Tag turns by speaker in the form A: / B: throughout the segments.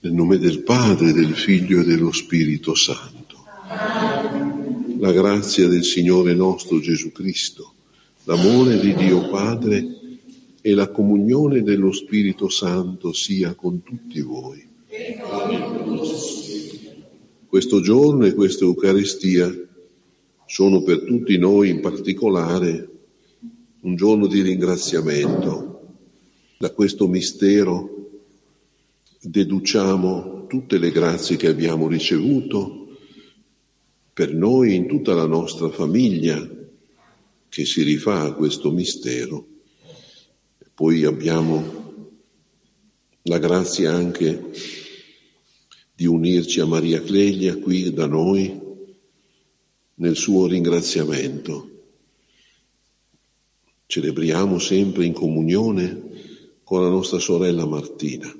A: Nel nome del Padre, del Figlio e dello Spirito Santo. La grazia del Signore nostro Gesù Cristo, l'amore di Dio Padre e la comunione dello Spirito Santo sia con tutti voi. Questo giorno e questa Eucaristia sono per tutti noi in particolare un giorno di ringraziamento. Da questo mistero deduciamo tutte le grazie che abbiamo ricevuto per noi in tutta la nostra famiglia che si rifà a questo mistero. E poi abbiamo la grazia anche di unirci a Maria Cleglia qui da noi nel suo ringraziamento. Celebriamo sempre in comunione con la nostra sorella Martina.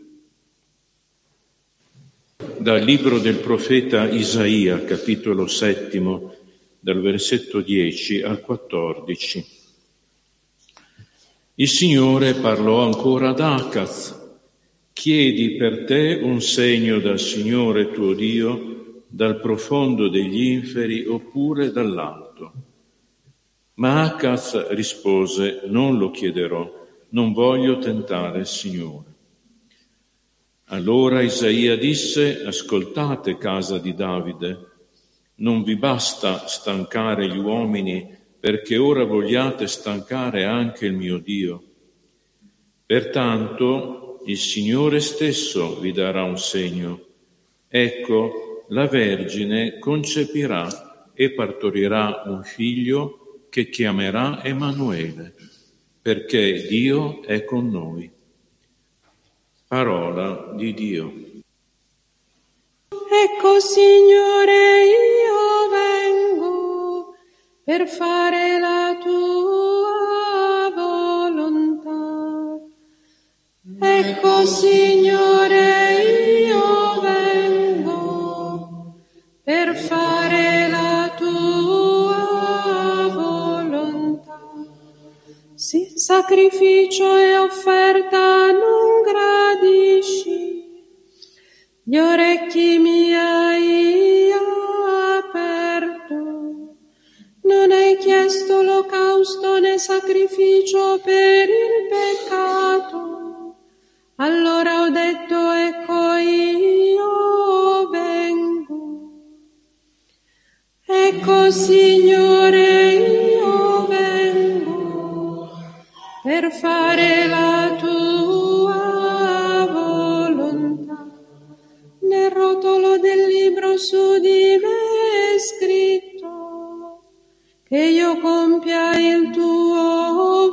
B: Dal libro del profeta Isaia, capitolo 7, dal versetto 10 al 14. Il Signore parlò ancora ad Acaz: chiedi per te un segno dal Signore tuo Dio, dal profondo degli inferi oppure dall'alto. Ma Acaz rispose: non lo chiederò, non voglio tentare il Signore. Allora Isaia disse: ascoltate, casa di Davide, non vi basta stancare gli uomini, perché ora vogliate stancare anche il mio Dio. Pertanto il Signore stesso vi darà un segno. Ecco, la Vergine concepirà e partorirà un figlio che chiamerà Emanuele, perché Dio è con noi. Parola di Dio.
C: Ecco, Signore, io vengo per fare la tua volontà. Ecco, Signore, io vengo per fare la tua volontà. Sì, sacrificio e offerta non gradisci, gli orecchi mi hai aperto, non hai chiesto olocausto né sacrificio per il peccato. Allora ho detto: ecco, io vengo. Ecco, Signore, io vengo per fare la tua volontà. Nel rotolo del libro su di me è scritto che io compia il tuo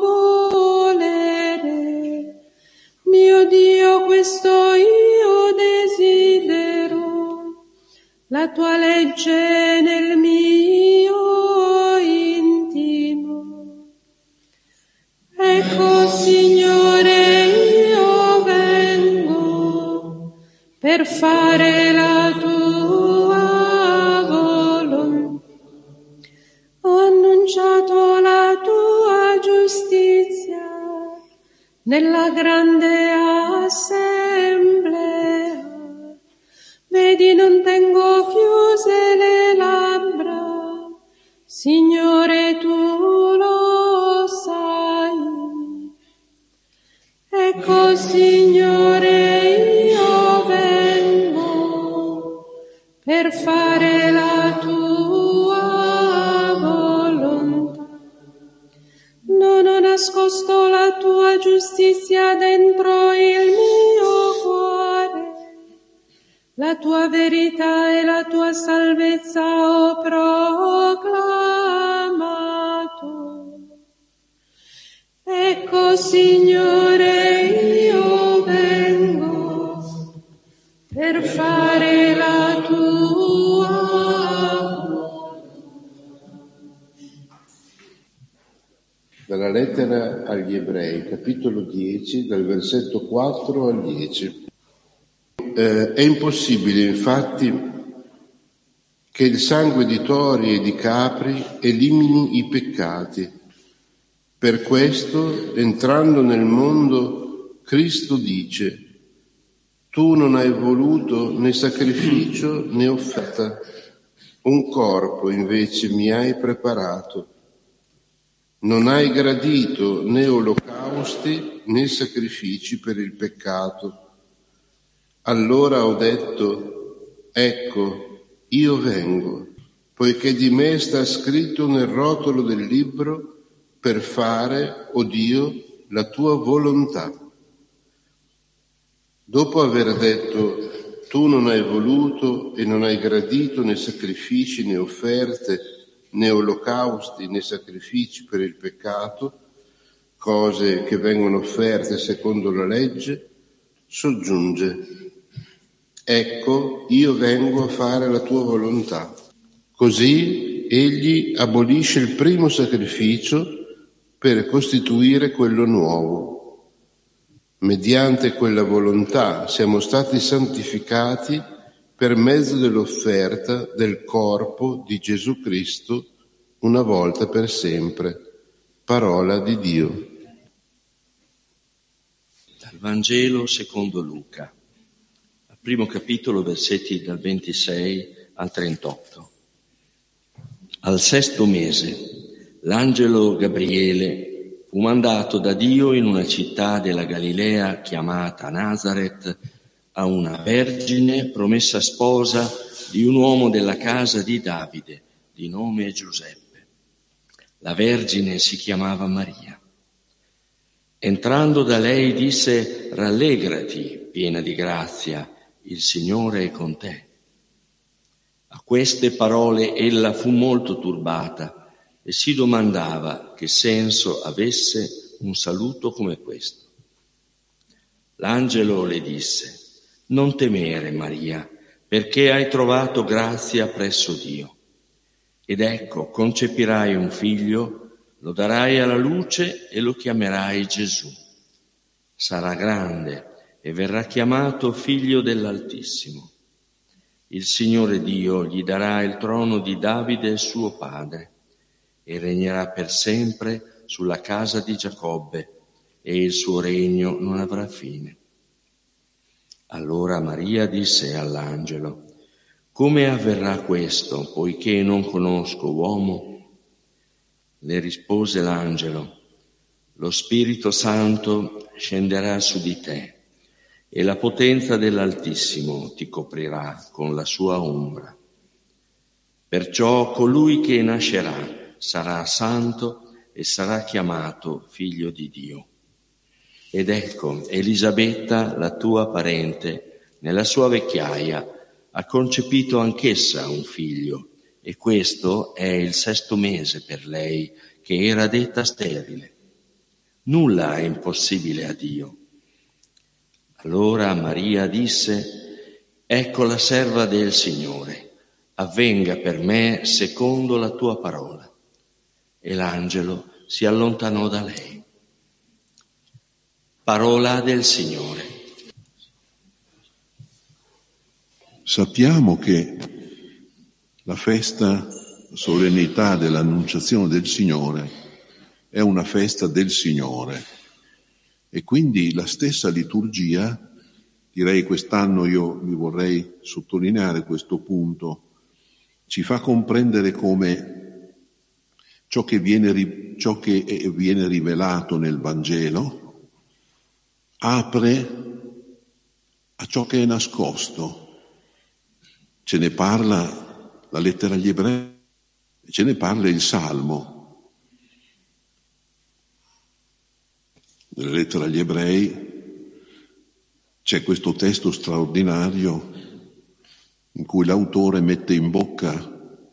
C: volere. Mio Dio, questo io desidero, la tua legge nel mio intimo. Ecco, Signore, io vengo per fare la tua volontà. Ho annunciato la tua giustizia nella grande assemblea. Vedi, non tengo chiuse le labbra, Signore, tu lo sai. Ecco, Signore, io vengo per fare la tua volontà. Non ho nascosto la tua giustizia dentro il mio cuore, la tua verità e la tua salvezza ho proclamato. Ecco, Signore, io vengo per fare la tua volontà.
D: Dalla lettera agli Ebrei, capitolo 10, dal versetto 4 al 10. È impossibile, infatti, che il sangue di tori e di capri elimini i peccati. Per questo, entrando nel mondo, Cristo dice: Tu non hai voluto né sacrificio né offerta, un corpo invece mi hai preparato. Non hai gradito né olocausti né sacrifici per il peccato. Allora ho detto, ecco, io vengo, poiché di me sta scritto nel rotolo del libro per fare, o Dio, la tua volontà. Dopo aver detto, tu non hai voluto e non hai gradito né sacrifici né offerte, né olocausti né sacrifici per il peccato, cose che vengono offerte secondo la legge, soggiunge, ecco, io vengo a fare la tua volontà. Così egli abolisce il primo sacrificio per costituire quello nuovo. Mediante quella volontà siamo stati santificati per mezzo dell'offerta del corpo di Gesù Cristo una volta per sempre. Parola di Dio.
E: Dal Vangelo secondo Luca, al primo capitolo, versetti dal 26 al 38. Al 6° mese, l'angelo Gabriele fu mandato da Dio in una città della Galilea chiamata Nazaret a una vergine promessa sposa di un uomo della casa di Davide, di nome Giuseppe. La vergine si chiamava Maria. Entrando da lei disse, rallegrati, piena di grazia, il Signore è con te. A queste parole ella fu molto turbata e si domandava che senso avesse un saluto come questo. L'angelo le disse, non temere Maria, perché hai trovato grazia presso Dio. Ed ecco, concepirai un figlio, lo darai alla luce e lo chiamerai Gesù. Sarà grande e verrà chiamato figlio dell'Altissimo. Il Signore Dio gli darà il trono di Davide suo padre e regnerà per sempre sulla casa di Giacobbe e il suo regno non avrà fine. Allora Maria disse all'angelo, come avverrà questo, poiché non conosco uomo? Le rispose l'angelo, lo Spirito Santo scenderà su di te e la potenza dell'Altissimo ti coprirà con la sua ombra. Perciò colui che nascerà sarà santo e sarà chiamato figlio di Dio. Ed ecco, Elisabetta, la tua parente, nella sua vecchiaia, ha concepito anch'essa un figlio, e questo è il 6° mese per lei, che era detta sterile. Nulla è impossibile a Dio. Allora Maria disse, ecco la serva del Signore, avvenga per me secondo la tua parola. E l'angelo si allontanò da lei. Parola del Signore.
A: Sappiamo che la festa, la solennità dell'Annunciazione del Signore è una festa del Signore e quindi la stessa liturgia, direi quest'anno io vi vorrei sottolineare questo punto, ci fa comprendere come ciò che viene rivelato nel Vangelo apre a ciò che è nascosto. Ce ne parla la lettera agli Ebrei, ce ne parla il Salmo. Nella lettera agli Ebrei c'è questo testo straordinario in cui l'autore mette in bocca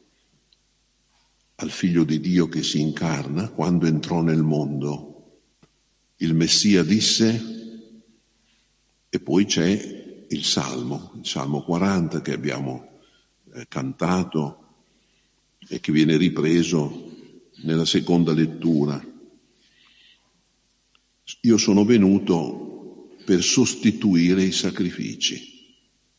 A: al Figlio di Dio che si incarna quando entrò nel mondo. Il Messia disse, e poi c'è il Salmo 40 che abbiamo cantato e che viene ripreso nella seconda lettura. Io sono venuto per sostituire i sacrifici.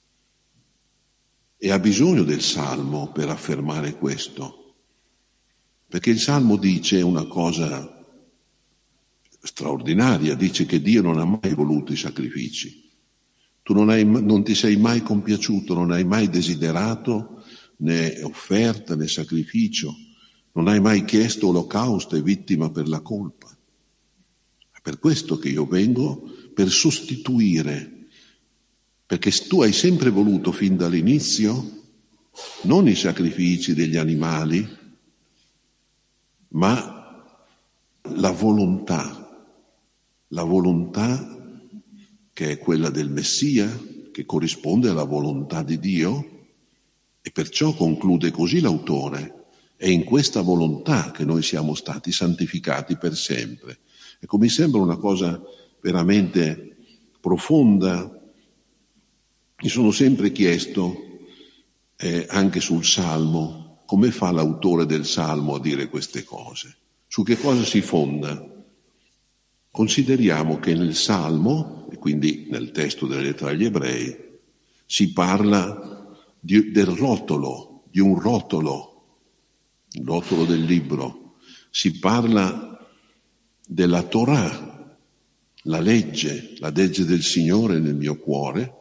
A: E ha bisogno del Salmo per affermare questo. Perché il Salmo dice una cosa straordinaria, dice che Dio non ha mai voluto i sacrifici. Tu non ti sei mai compiaciuto, non hai mai desiderato né offerta né sacrificio, non hai mai chiesto olocausto e vittima per la colpa. È per questo che io vengo, per sostituire, perché tu hai sempre voluto fin dall'inizio non i sacrifici degli animali, ma la volontà che è quella del Messia, che corrisponde alla volontà di Dio, e perciò conclude così l'autore: è in questa volontà che noi siamo stati santificati per sempre. Ecco, mi sembra una cosa veramente profonda. Mi sono sempre chiesto, anche sul Salmo, come fa l'autore del Salmo a dire queste cose? Su che cosa si fonda? Consideriamo che nel Salmo, e quindi nel testo della lettera agli Ebrei, si parla del rotolo, di un rotolo, il rotolo del libro. Si parla della Torah, la legge del Signore nel mio cuore.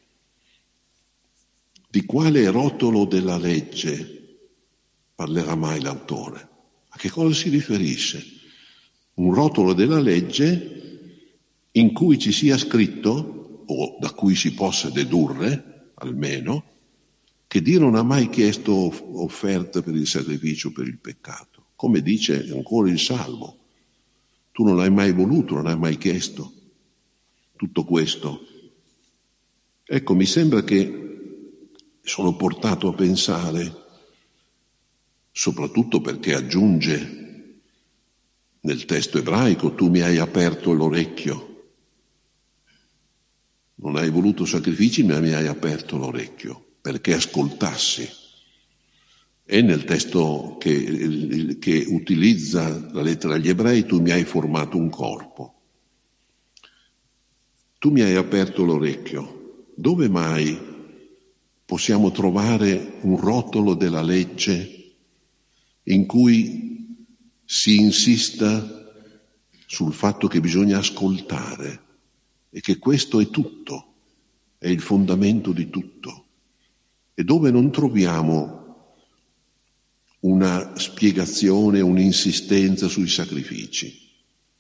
A: Di quale rotolo della legge parlerà mai l'autore? A che cosa si riferisce? Un rotolo della legge in cui ci sia scritto, o da cui si possa dedurre, almeno, che Dio non ha mai chiesto offerta per il sacrificio per il peccato. Come dice ancora il Salmo, tu non l'hai mai voluto, non hai mai chiesto tutto questo. Ecco, mi sembra che sono portato a pensare, soprattutto perché aggiunge nel testo ebraico, tu mi hai aperto l'orecchio. Non hai voluto sacrifici, ma mi hai aperto l'orecchio perché ascoltassi. E nel testo che utilizza la lettera agli Ebrei, tu mi hai formato un corpo. Tu mi hai aperto l'orecchio. Dove mai possiamo trovare un rotolo della legge in cui si insista sul fatto che bisogna ascoltare e che questo è tutto, è il fondamento di tutto, e dove non troviamo una spiegazione, un'insistenza sui sacrifici?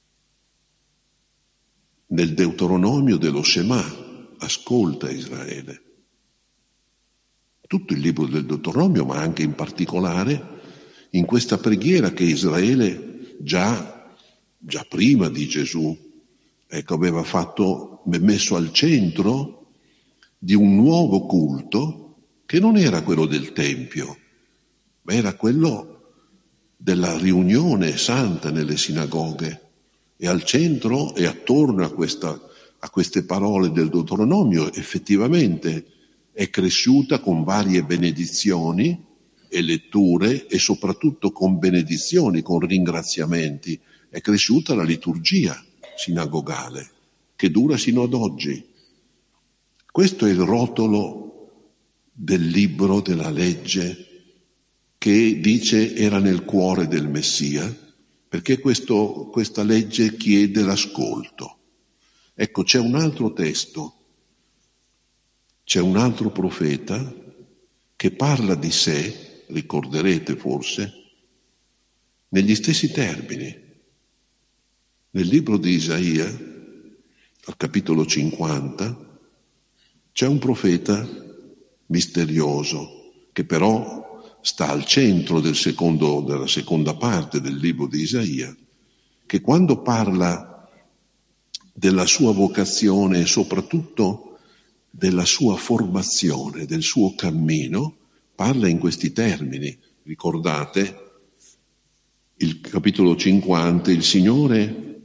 A: Nel Deuteronomio dello Shema, ascolta Israele. Tutto il libro del Deuteronomio, ma anche in particolare in questa preghiera che Israele già prima di Gesù, aveva messo al centro di un nuovo culto che non era quello del Tempio, ma era quello della riunione santa nelle sinagoghe, e al centro e attorno a queste parole del Deuteronomio effettivamente è cresciuta con varie benedizioni e letture, e soprattutto con benedizioni, con ringraziamenti, è cresciuta la liturgia sinagogale che dura sino ad oggi. Questo è il rotolo del libro della legge che dice era nel cuore del Messia, perché questa legge chiede l'ascolto. Ecco, c'è un altro testo, c'è un altro profeta che parla di sé, ricorderete forse, negli stessi termini. Nel libro di Isaia, al capitolo 50, c'è un profeta misterioso che però sta al centro della seconda parte del libro di Isaia, che quando parla della sua vocazione e soprattutto della sua formazione, del suo cammino, parla in questi termini. Ricordate il capitolo 50, il Signore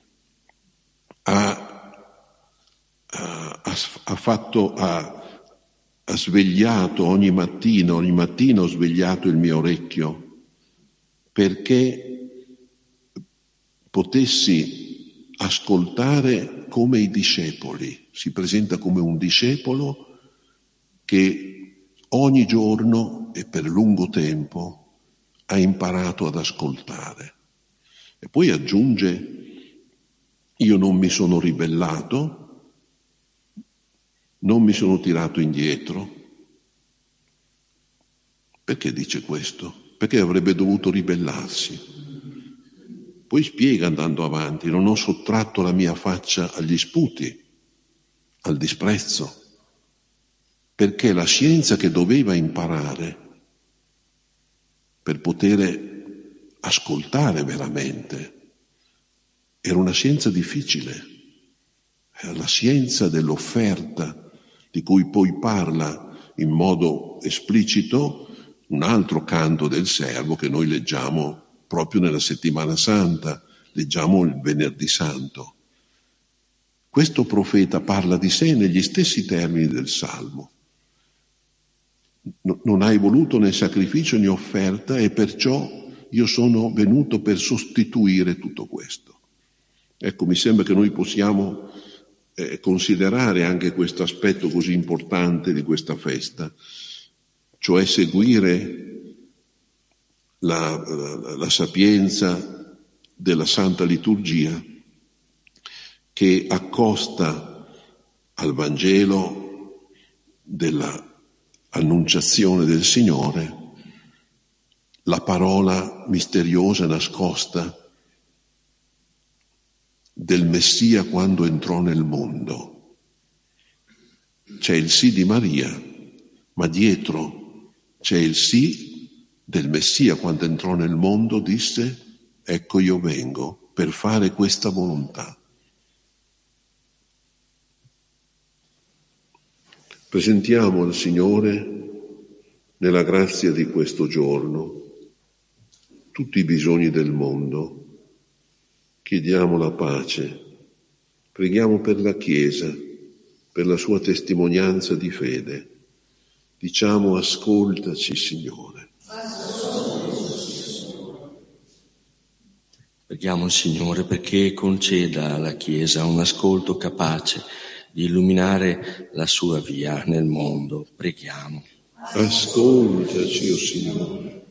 A: ha svegliato ogni mattina ho svegliato il mio orecchio perché potessi ascoltare come i discepoli. Si presenta come un discepolo che ogni giorno e per lungo tempo ha imparato ad ascoltare. E poi aggiunge: io non mi sono ribellato, non mi sono tirato indietro. Perché dice questo? Perché avrebbe dovuto ribellarsi. Poi spiega andando avanti: non ho sottratto la mia faccia agli sputi, al disprezzo, perché la scienza che doveva imparare per poter ascoltare veramente era una scienza difficile, era la scienza dell'offerta, di cui poi parla in modo esplicito un altro canto del servo che noi leggiamo proprio nella settimana santa, leggiamo il venerdì santo. Questo profeta parla di sé negli stessi termini del Salmo. Non hai voluto né sacrificio né offerta, e perciò io sono venuto per sostituire tutto questo. Ecco, mi sembra che noi possiamo considerare anche questo aspetto così importante di questa festa, cioè seguire la sapienza della Santa Liturgia, che accosta al Vangelo della Annunciazione del Signore la parola misteriosa nascosta del Messia quando entrò nel mondo. C'è il sì di Maria, ma dietro c'è il sì del Messia quando entrò nel mondo, disse: ecco io vengo per fare questa volontà. Presentiamo al Signore, nella grazia di questo giorno, tutti i bisogni del mondo. Chiediamo la pace, preghiamo per la Chiesa, per la sua testimonianza di fede. Diciamo: ascoltaci, Signore.
E: Preghiamo il Signore perché conceda alla Chiesa un ascolto capace di illuminare la sua via nel mondo. Preghiamo.
A: Ascoltaci, o Signore.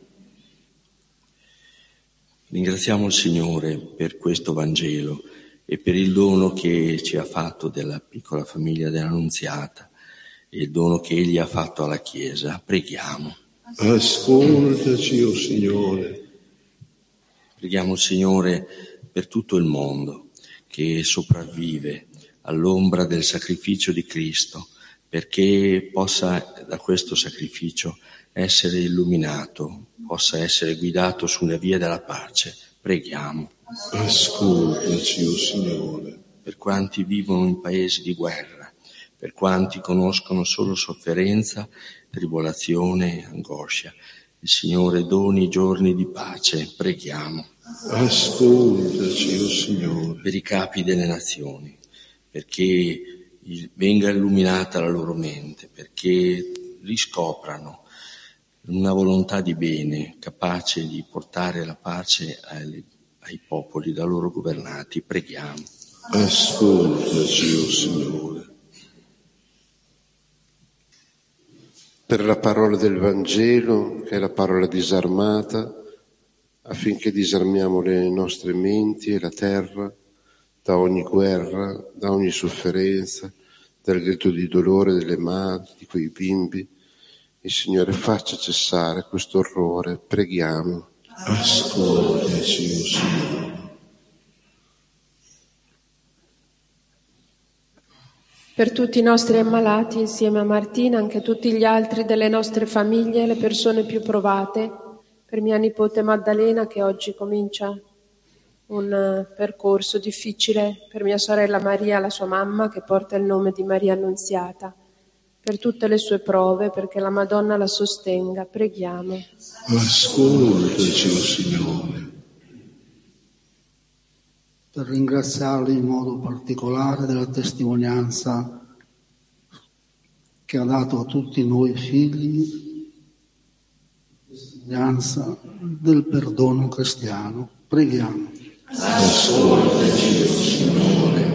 E: Ringraziamo il Signore per questo Vangelo e per il dono che ci ha fatto della piccola famiglia dell'Annunziata e il dono che Egli ha fatto alla Chiesa. Preghiamo.
A: Ascoltaci, o Signore.
E: Preghiamo il Signore per tutto il mondo che sopravvive all'ombra del sacrificio di Cristo, perché possa da questo sacrificio essere illuminato, possa essere guidato sulla via della pace. Preghiamo.
A: Ascoltaci, o Signore.
E: Per quanti vivono in paesi di guerra, per quanti conoscono solo sofferenza, tribolazione, angoscia, il Signore doni giorni di pace. Preghiamo.
A: Ascoltaci, o Signore.
E: Per i capi delle nazioni, perché venga illuminata la loro mente, perché riscoprano una volontà di bene capace di portare la pace ai popoli da loro governati. Preghiamo.
A: Ascoltaci, o Signore.
D: Per la parola del Vangelo, che è la parola disarmata, affinché disarmiamo le nostre menti e la terra da ogni guerra, da ogni sofferenza, dal grido di dolore delle madri, di quei bimbi. Il Signore faccia cessare questo orrore. Preghiamo.
A: Ascoltaci, o Signore.
C: Per tutti i nostri ammalati, insieme a Martina, anche tutti gli altri delle nostre famiglie, le persone più provate, per mia nipote Maddalena che oggi comincia un percorso difficile, per mia sorella Maria, la sua mamma, che porta il nome di Maria Annunziata, per tutte le sue prove, perché la Madonna la sostenga. Preghiamo.
A: Ascoltaci, o Signore.
F: Per ringraziarli in modo particolare della testimonianza che ha dato a tutti noi figli, testimonianza del perdono cristiano. Preghiamo.
A: Ascoltaci, o Signore.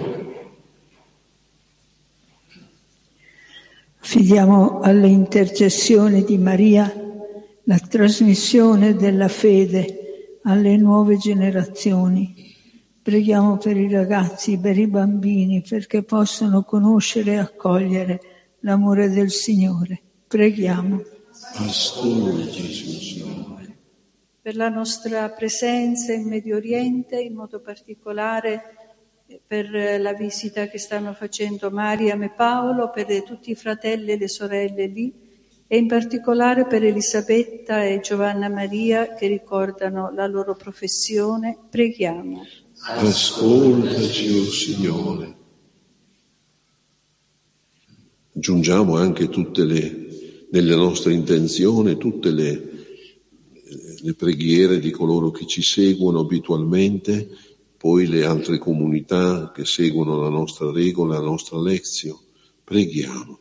G: Affidiamo alle intercessioni di Maria la trasmissione della fede alle nuove generazioni. Preghiamo per i ragazzi, per i bambini, perché possano conoscere e accogliere l'amore del Signore. Preghiamo.
A: Ascolta, Signore.
H: Per la nostra presenza in Medio Oriente, in modo particolare per la visita che stanno facendo Mariam e Paolo, per tutti i fratelli e le sorelle lì, e in particolare per Elisabetta e Giovanna Maria che ricordano la loro professione, preghiamo.
A: Ascoltaci, o Signore. Aggiungiamo anche nelle nostre intenzioni tutte le preghiere di coloro che ci seguono abitualmente, poi le altre comunità che seguono la nostra regola, la nostra lezione. Preghiamo.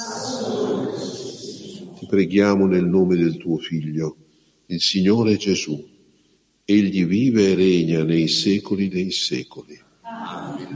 A: Ti preghiamo nel nome del tuo Figlio, il Signore Gesù. Egli vive e regna nei secoli dei secoli. Amen.